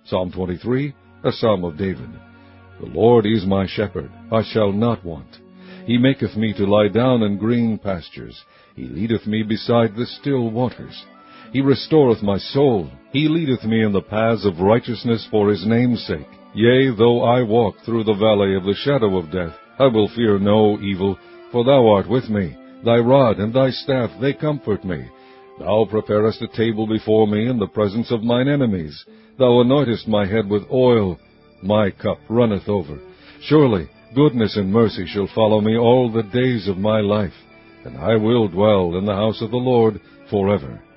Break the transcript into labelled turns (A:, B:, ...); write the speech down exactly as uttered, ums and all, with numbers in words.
A: Psalm twenty-three, a psalm of David. The Lord is my shepherd, I shall not want. He maketh me to lie down in green pastures. He leadeth me beside the still waters. He restoreth my soul. He leadeth me in the paths of righteousness for his name's sake. Yea, though I walk through the valley of the shadow of death, I will fear no evil, for thou art with me. Thy rod and thy staff, they comfort me. Thou preparest a table before me in the presence of mine enemies. Thou anointest my head with oil. My cup runneth over. Surely goodness and mercy shall follow me all the days of my life, and I will dwell in the house of the Lord forever.